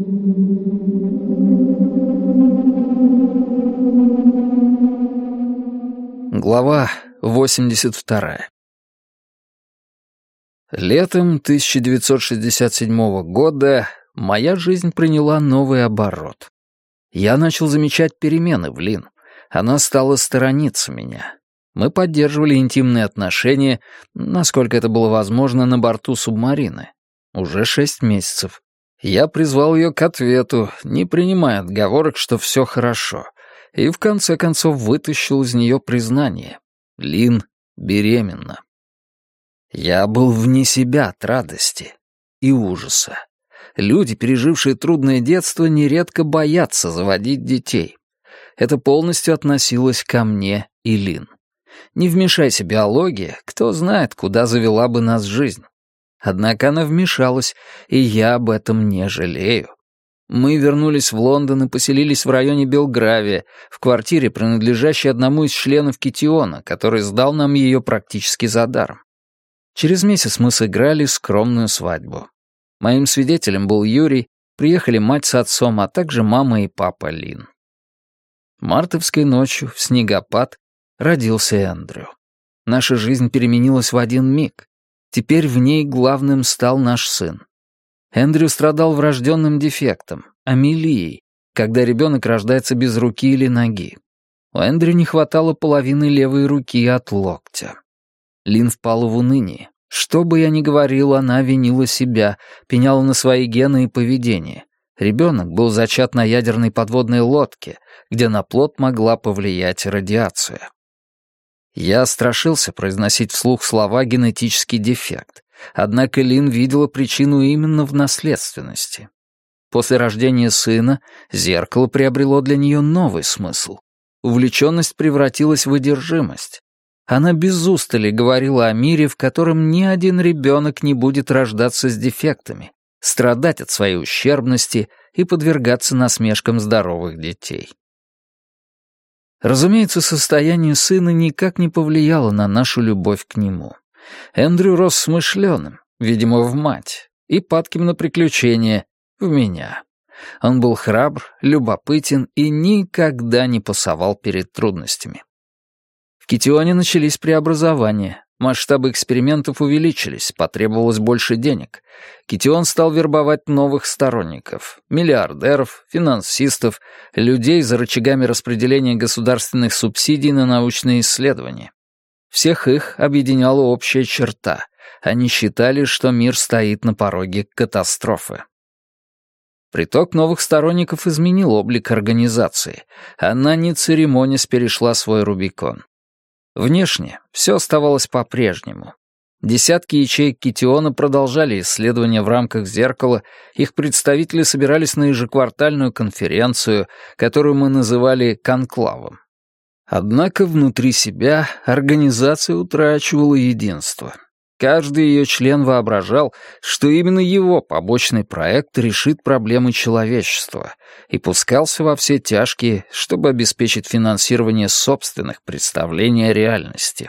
Глава 82. Летом 1967 года моя жизнь приняла новый оборот. Я начал замечать перемены в Лин. Она стала сторониться меня. Мы поддерживали интимные отношения, насколько это было возможно, на борту субмарины. Уже 6 месяцев. Я призвал ее к ответу, не принимая отговорок, что все хорошо, и в конце концов вытащил из нее признание. Лин беременна. Я был вне себя от радости и ужаса. Люди, пережившие трудное детство, нередко боятся заводить детей. Это полностью относилось ко мне и Лин. Не вмешайся биология, кто знает, куда завела бы нас жизнь. Однако она вмешалась, и я об этом не жалею. Мы вернулись в Лондон и поселились в районе Белгравия, в квартире, принадлежащей одному из членов Китиона, который сдал нам ее практически за даром. Через месяц мы сыграли скромную свадьбу. Моим свидетелем был Юрий, приехали мать с отцом, а также мама и папа Лин. Мартовской ночью, в снегопад, родился Эндрю. Наша жизнь переменилась в один миг. Теперь в ней главным стал наш сын. Эндрю страдал врожденным дефектом, амелией, когда ребенок рождается без руки или ноги. У Эндрю не хватало половины левой руки от локтя. Лин впала в уныние. Что бы я ни говорил, она винила себя, пеняла на свои гены и поведение. Ребенок был зачат на ядерной подводной лодке, где на плод могла повлиять радиация. Я страшился произносить вслух слова «генетический дефект», однако Лин видела причину именно в наследственности. После рождения сына зеркало приобрело для нее новый смысл. Увлеченность превратилась в одержимость. Она без устали говорила о мире, в котором ни один ребенок не будет рождаться с дефектами, страдать от своей ущербности и подвергаться насмешкам здоровых детей. Разумеется, состояние сына никак не повлияло на нашу любовь к нему. Эндрю рос смышленым, видимо, в мать, и падким на приключения, в меня. Он был храбр, любопытен и никогда не пасовал перед трудностями. В Китионе начались преобразования. Масштабы экспериментов увеличились, потребовалось больше денег. Китион стал вербовать новых сторонников, миллиардеров, финансистов, людей за рычагами распределения государственных субсидий на научные исследования. Всех их объединяла общая черта. Они считали, что мир стоит на пороге катастрофы. Приток новых сторонников изменил облик организации. Она, не церемонясь, перешла свой Рубикон. Внешне все оставалось по-прежнему. Десятки ячеек Китиона продолжали исследования в рамках «Зеркала», их представители собирались на ежеквартальную конференцию, которую мы называли «Конклавом». Однако внутри себя организация утрачивала единство. Каждый ее член воображал, что именно его побочный проект решит проблемы человечества, и пускался во все тяжкие, чтобы обеспечить финансирование собственных представлений о реальности.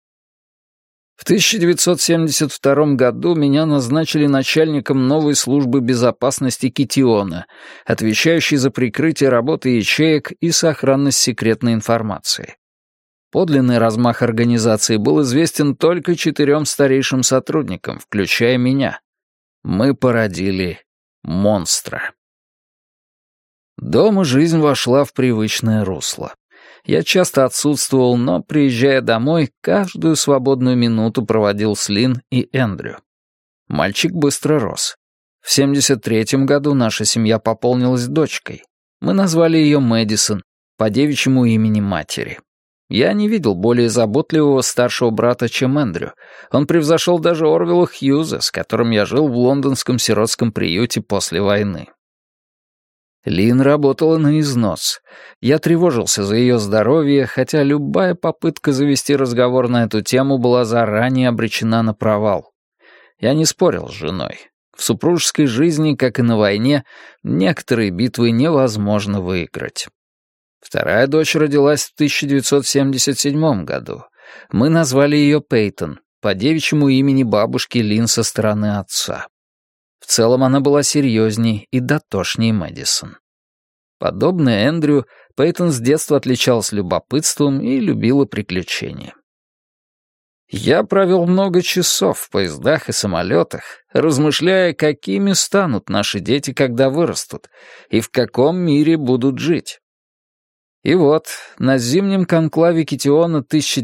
В 1972 году меня назначили начальником новой службы безопасности Китиона, отвечающей за прикрытие работы ячеек и сохранность секретной информации. Подлинный размах организации был известен только 4 старейшим сотрудникам, включая меня. Мы породили монстра. Дома жизнь вошла в привычное русло. Я часто отсутствовал, но, приезжая домой, каждую свободную минуту проводил с Лин и Эндрю. Мальчик быстро рос. В 1973 году наша семья пополнилась дочкой. Мы назвали ее Мэдисон, по девичьему имени матери. Я не видел более заботливого старшего брата, чем Эндрю. Он превзошел даже Орвелла Хьюза, с которым я жил в лондонском сиротском приюте после войны. Лин работала на износ. Я тревожился за ее здоровье, хотя любая попытка завести разговор на эту тему была заранее обречена на провал. Я не спорил с женой. В супружеской жизни, как и на войне, некоторые битвы невозможно выиграть. Вторая дочь родилась в 1977 году. Мы назвали ее Пейтон, по девичьему имени бабушки Лин со стороны отца. В целом она была серьезней и дотошнее Мэдисон. Подобно Эндрю, Пейтон с детства отличалась любопытством и любила приключения. Я провел много часов в поездах и самолетах, размышляя, какими станут наши дети, когда вырастут, и в каком мире будут жить. И вот, на зимнем конклаве Китиона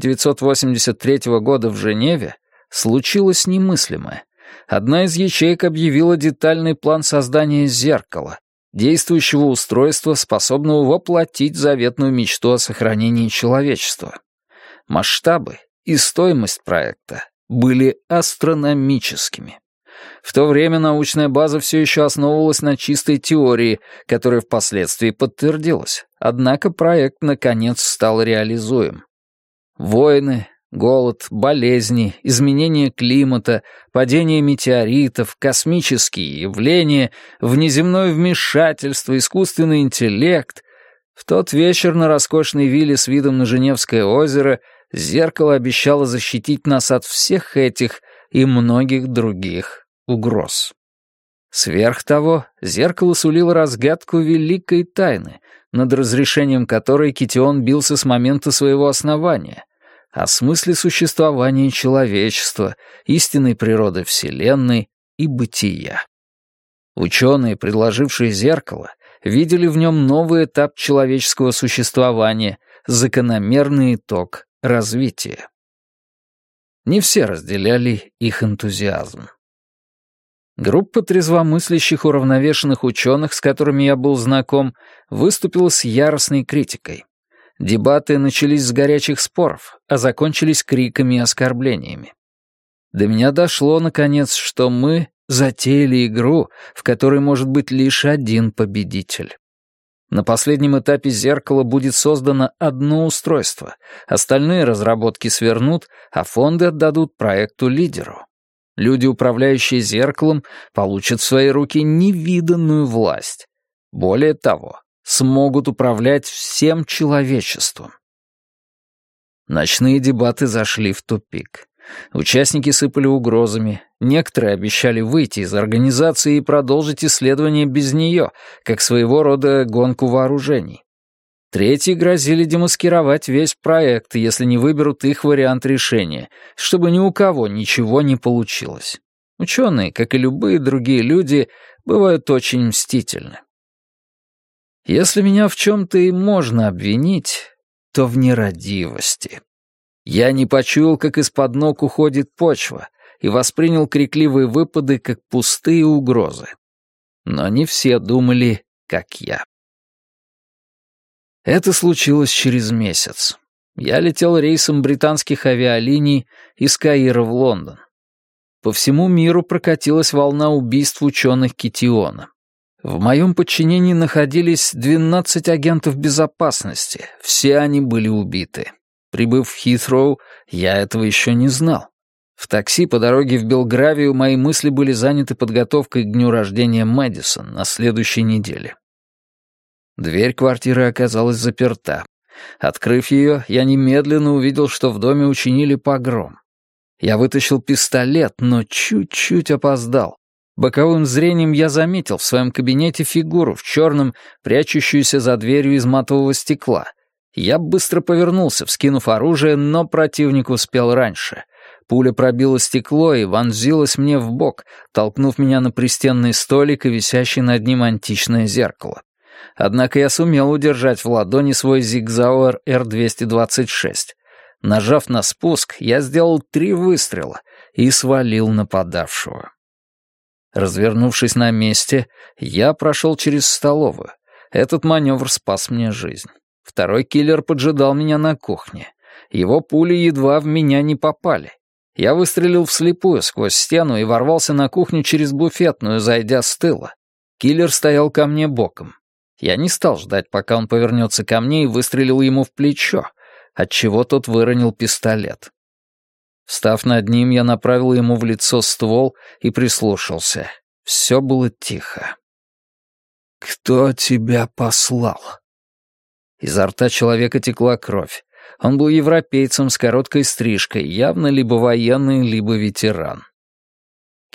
1983 года в Женеве случилось немыслимое. Одна из ячеек объявила детальный план создания зеркала, действующего устройства, способного воплотить заветную мечту о сохранении человечества. Масштабы и стоимость проекта были астрономическими. В то время научная база все еще основывалась на чистой теории, которая впоследствии подтвердилась. Однако проект, наконец, стал реализуем. Войны, голод, болезни, изменение климата, падение метеоритов, космические явления, внеземное вмешательство, искусственный интеллект. В тот вечер на роскошной вилле с видом на Женевское озеро зеркало обещало защитить нас от всех этих и многих других угроз. Сверх того, зеркало сулило разгадку великой тайны, над разрешением которой Китион бился с момента своего основания, о смысле существования человечества, истинной природы Вселенной и бытия. Ученые, предложившие зеркало, видели в нем новый этап человеческого существования, закономерный итог развития. Не все разделяли их энтузиазм. Группа трезвомыслящих уравновешенных ученых, с которыми я был знаком, выступила с яростной критикой. Дебаты начались с горячих споров, а закончились криками и оскорблениями. До меня дошло, наконец, что мы затеяли игру, в которой может быть лишь один победитель. На последнем этапе зеркала будет создано одно устройство, остальные разработки свернут, а фонды отдадут проекту-лидеру. Люди, управляющие зеркалом, получат в свои руки невиданную власть. Более того, смогут управлять всем человечеством. Ночные дебаты зашли в тупик. Участники сыпали угрозами, некоторые обещали выйти из организации и продолжить исследование без нее, как своего рода гонку вооружений. Третьи грозили демаскировать весь проект, если не выберут их вариант решения, чтобы ни у кого ничего не получилось. Ученые, как и любые другие люди, бывают очень мстительны. Если меня в чем-то и можно обвинить, то в нерадивости. Я не почуял, как из-под ног уходит почва, и воспринял крикливые выпады как пустые угрозы. Но не все думали, как я. Это случилось через месяц. Я летел рейсом британских авиалиний из Каира в Лондон. По всему миру прокатилась волна убийств ученых Китиона. В моем подчинении находились 12 агентов безопасности, все они были убиты. Прибыв в Хитроу, я этого еще не знал. В такси по дороге в Белгравию мои мысли были заняты подготовкой к дню рождения Мэдисон на следующей неделе. Дверь квартиры оказалась заперта. Открыв ее, я немедленно увидел, что в доме учинили погром. Я вытащил пистолет, но чуть-чуть опоздал. Боковым зрением я заметил в своем кабинете фигуру в черном, прячущуюся за дверью из матового стекла. Я быстро повернулся, вскинув оружие, но противник успел раньше. Пуля пробила стекло и вонзилась мне в бок, толкнув меня на пристенный столик и висящий над ним античное зеркало. Однако я сумел удержать в ладони свой Зигзауэр Р-226. Нажав на спуск, я сделал 3 выстрела и свалил нападавшего. Развернувшись на месте, я прошел через столовую. Этот маневр спас мне жизнь. Второй киллер поджидал меня на кухне. Его пули едва в меня не попали. Я выстрелил вслепую сквозь стену и ворвался на кухню через буфетную, зайдя с тыла. Киллер стоял ко мне боком. Я не стал ждать, пока он повернется ко мне, и выстрелил ему в плечо, отчего тот выронил пистолет. Встав над ним, я направил ему в лицо ствол и прислушался. Все было тихо. «Кто тебя послал?» Изо рта человека текла кровь. Он был европейцем с короткой стрижкой, явно либо военный, либо ветеран.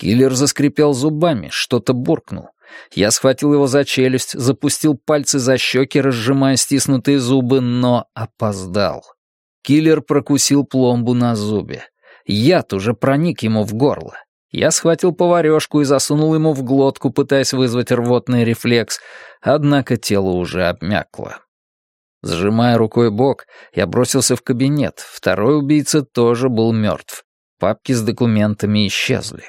Киллер заскрипел зубами, что-то буркнул. Я схватил его за челюсть, запустил пальцы за щеки, разжимая стиснутые зубы, но опоздал. Киллер прокусил пломбу на зубе. Яд уже проник ему в горло. Я схватил поварёшку и засунул ему в глотку, пытаясь вызвать рвотный рефлекс, однако тело уже обмякло. Сжимая рукой бок, я бросился в кабинет. Второй убийца тоже был мертв. Папки с документами исчезли.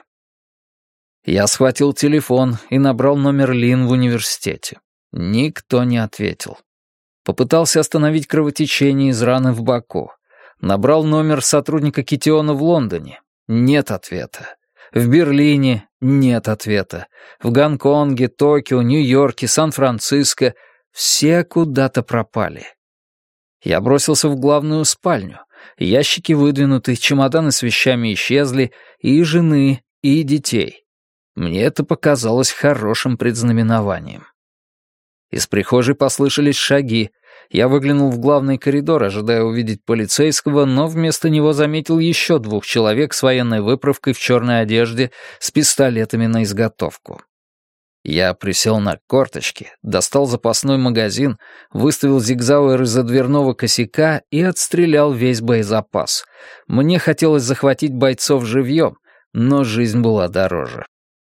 Я схватил телефон и набрал номер Лин в университете. Никто не ответил. Попытался остановить кровотечение из раны в боку. Набрал номер сотрудника Китиона в Лондоне. Нет ответа. В Берлине нет ответа. В Гонконге, Токио, Нью-Йорке, Сан-Франциско все куда-то пропали. Я бросился в главную спальню. Ящики выдвинуты, чемоданы с вещами исчезли, и жены, и детей. Мне это показалось хорошим предзнаменованием. Из прихожей послышались шаги. Я выглянул в главный коридор, ожидая увидеть полицейского, но вместо него заметил еще 2 человек с военной выправкой в черной одежде с пистолетами на изготовку. Я присел на корточки, достал запасной магазин, выставил зигзауэр из-за дверного косяка и отстрелял весь боезапас. Мне хотелось захватить бойцов живьем, но жизнь была дороже.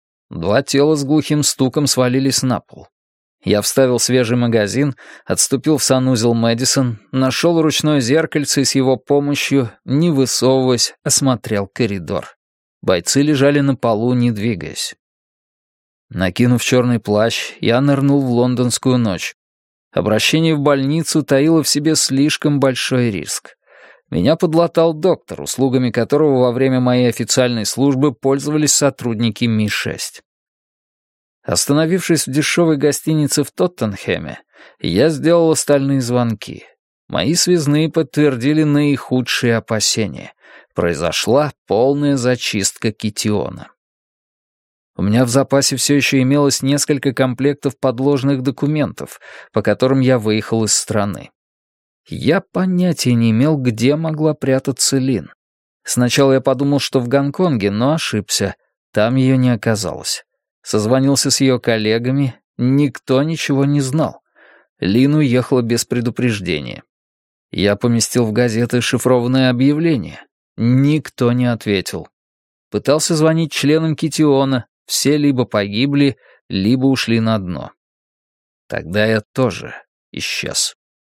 2 тела с глухим стуком свалились на пол. Я вставил свежий магазин, отступил в санузел Мэдисон, нашел ручное зеркальце и с его помощью, не высовываясь, осмотрел коридор. Бойцы лежали на полу, не двигаясь. Накинув черный плащ, я нырнул в лондонскую ночь. Обращение в больницу таило в себе слишком большой риск. Меня подлатал доктор, услугами которого во время моей официальной службы пользовались сотрудники Ми-6. Остановившись в дешевой гостинице в Тоттенхэме, я сделал остальные звонки. Мои связные подтвердили наихудшие опасения. Произошла полная зачистка Китиона. У меня в запасе все еще имелось несколько комплектов подложных документов, по которым я выехал из страны. Я понятия не имел, где могла прятаться Лин. Сначала я подумал, что в Гонконге, но ошибся. Там ее не оказалось. Созвонился с ее коллегами, никто ничего не знал. Лин уехала без предупреждения. Я поместил в газеты шифрованное объявление. Никто не ответил. Пытался звонить членам Китиона, все либо погибли, либо ушли на дно. Тогда я тоже исчез.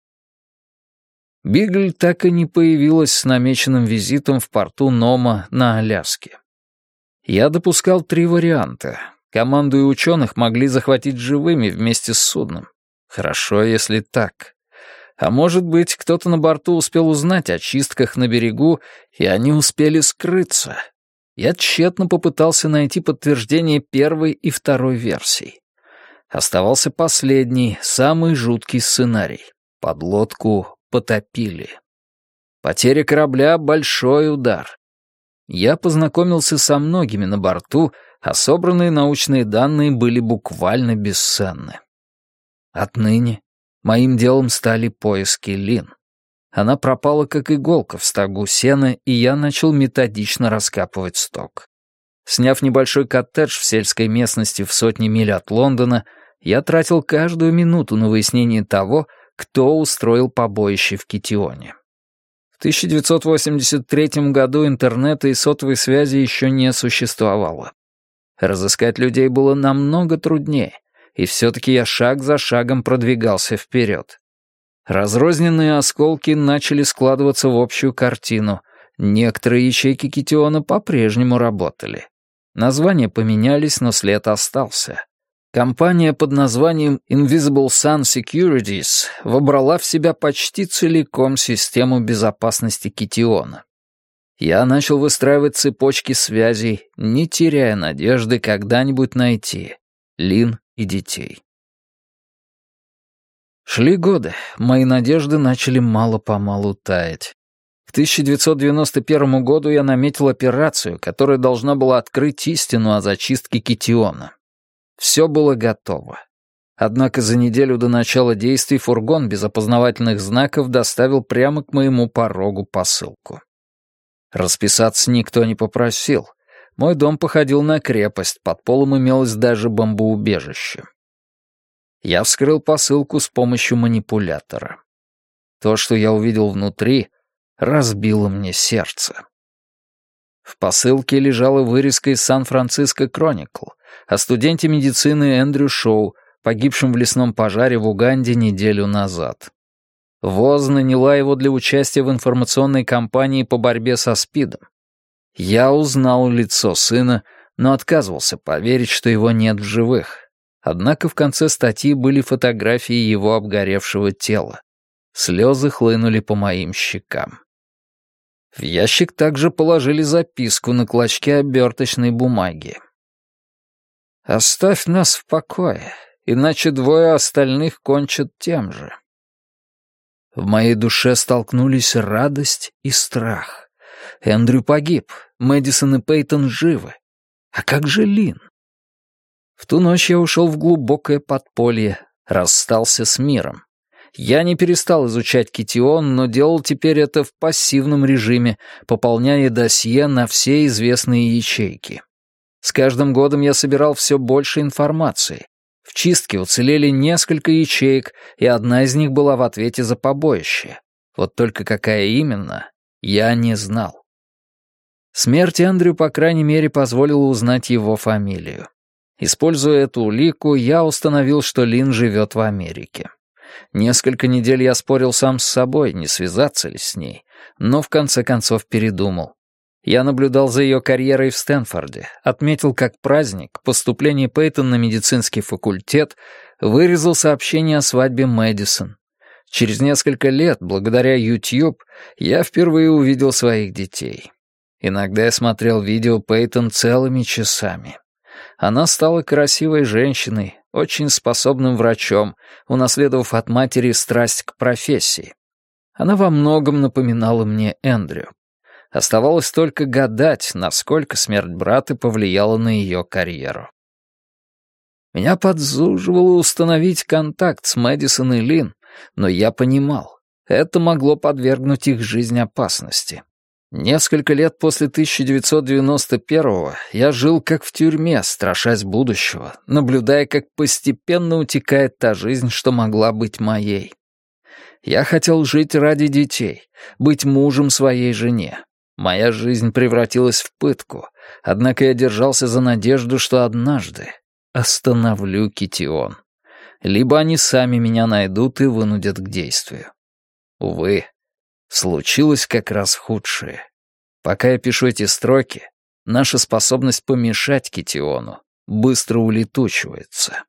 Бигль так и не появилась с намеченным визитом в порту Нома на Аляске. Я допускал 3 варианта. Команду и ученых могли захватить живыми вместе с судном. Хорошо, если так. А может быть, кто-то на борту успел узнать о чистках на берегу, и они успели скрыться. Я тщетно попытался найти подтверждение первой и второй версий. Оставался последний, самый жуткий сценарий. Подлодку потопили. Потеря корабля — большой удар. Я познакомился со многими на борту, а собранные научные данные были буквально бесценны. Отныне моим делом стали поиски Лин. Она пропала как иголка в стогу сена, и я начал методично раскапывать сток. Сняв небольшой коттедж в сельской местности в сотни миль от Лондона, я тратил каждую минуту на выяснение того, кто устроил побоище в Китионе. В 1983 году интернета и сотовой связи еще не существовало. Разыскать людей было намного труднее, и все-таки я шаг за шагом продвигался вперед. Разрозненные осколки начали складываться в общую картину. Некоторые ячейки Китиона по-прежнему работали. Названия поменялись, но след остался. Компания под названием Invisible Sun Securities вобрала в себя почти целиком систему безопасности Китиона. Я начал выстраивать цепочки связей, не теряя надежды когда-нибудь найти Лин и детей. Шли годы, мои надежды начали мало-помалу таять. К 1991 году я наметил операцию, которая должна была открыть истину о зачистке Китиона. Все было готово. Однако за неделю до начала действий фургон без опознавательных знаков доставил прямо к моему порогу посылку. Расписаться никто не попросил. Мой дом походил на крепость, под полом имелось даже бомбоубежище. Я вскрыл посылку с помощью манипулятора. То, что я увидел внутри, разбило мне сердце. В посылке лежала вырезка из «Сан-Франциско Кроникл» о студенте медицины Эндрю Шоу, погибшем в лесном пожаре в Уганде неделю назад. ВОЗ наняла его для участия в информационной кампании по борьбе со СПИДом. Я узнал лицо сына, но отказывался поверить, что его нет в живых. Однако в конце статьи были фотографии его обгоревшего тела. Слезы хлынули по моим щекам. В ящик также положили записку на клочке оберточной бумаги. «Оставь нас в покое, иначе двое остальных кончат тем же». В моей душе столкнулись радость и страх. Эндрю погиб, Мэдисон и Пейтон живы. А как же Лин? В ту ночь я ушел в глубокое подполье, расстался с миром. Я не перестал изучать Китион, но делал теперь это в пассивном режиме, пополняя досье на все известные ячейки. С каждым годом я собирал все больше информации. В чистке уцелели несколько ячеек, и одна из них была в ответе за побоище. Вот только какая именно, я не знал. Смерть Эндрю, по крайней мере, позволила узнать его фамилию. Используя эту улику, я установил, что Лин живет в Америке. Несколько недель я спорил сам с собой, не связаться ли с ней, но в конце концов передумал. Я наблюдал за ее карьерой в Стэнфорде, отметил как праздник поступление Пейтон на медицинский факультет, вырезал сообщение о свадьбе Мэдисон. Через несколько лет, благодаря YouTube, я впервые увидел своих детей. Иногда я смотрел видео Пейтон целыми часами. Она стала красивой женщиной, очень способным врачом, унаследовав от матери страсть к профессии. Она во многом напоминала мне Эндрю. Оставалось только гадать, насколько смерть брата повлияла на ее карьеру. Меня подзуживало установить контакт с Мэдисон и Лин, но я понимал, это могло подвергнуть их жизнь опасности. Несколько лет после 1991-го я жил как в тюрьме, страшась будущего, наблюдая, как постепенно утекает та жизнь, что могла быть моей. Я хотел жить ради детей, быть мужем своей жене. Моя жизнь превратилась в пытку, однако я держался за надежду, что однажды остановлю Китион. Либо они сами меня найдут и вынудят к действию. Увы, случилось как раз худшее. Пока я пишу эти строки, наша способность помешать Китиону быстро улетучивается.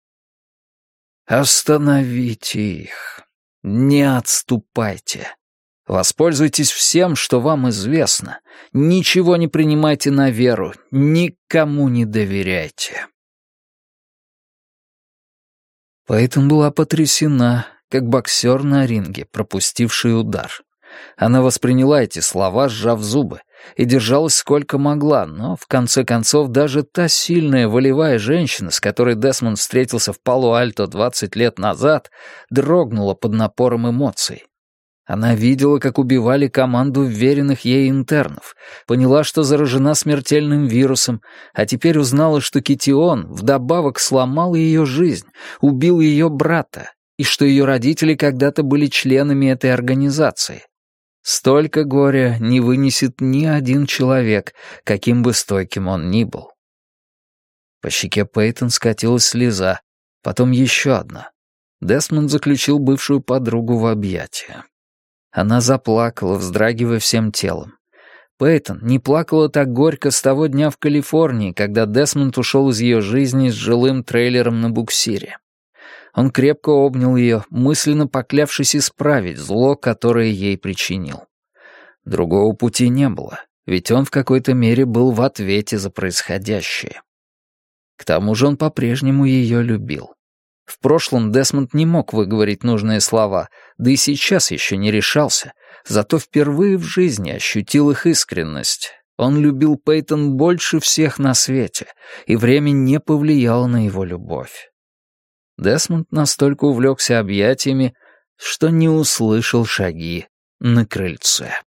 Остановите их. Не отступайте. Воспользуйтесь всем, что вам известно. Ничего не принимайте на веру, никому не доверяйте. Пейтон была потрясена, как боксер на ринге, пропустивший удар. Она восприняла эти слова, сжав зубы, и держалась сколько могла, но, в конце концов, даже та сильная волевая женщина, с которой Десмонд встретился в Пало-Альто 20 лет назад, дрогнула под напором эмоций. Она видела, как убивали команду вверенных ей интернов, поняла, что заражена смертельным вирусом, а теперь узнала, что Китион вдобавок сломал ее жизнь, убил ее брата, и что ее родители когда-то были членами этой организации. Столько горя не вынесет ни один человек, каким бы стойким он ни был. По щеке Пейтон скатилась слеза, потом еще одна. Десмонд заключил бывшую подругу в объятия. Она заплакала, вздрагивая всем телом. Пейтон не плакала так горько с того дня в Калифорнии, когда Десмонд ушел из ее жизни с жилым трейлером на буксире. Он крепко обнял ее, мысленно поклявшись исправить зло, которое ей причинил. Другого пути не было, ведь он в какой-то мере был в ответе за происходящее. К тому же он по-прежнему ее любил. В прошлом Десмонд не мог выговорить нужные слова, да и сейчас еще не решался, зато впервые в жизни ощутил их искренность. Он любил Пейтон больше всех на свете, и время не повлияло на его любовь. Десмонд настолько увлекся объятиями, что не услышал шаги на крыльце.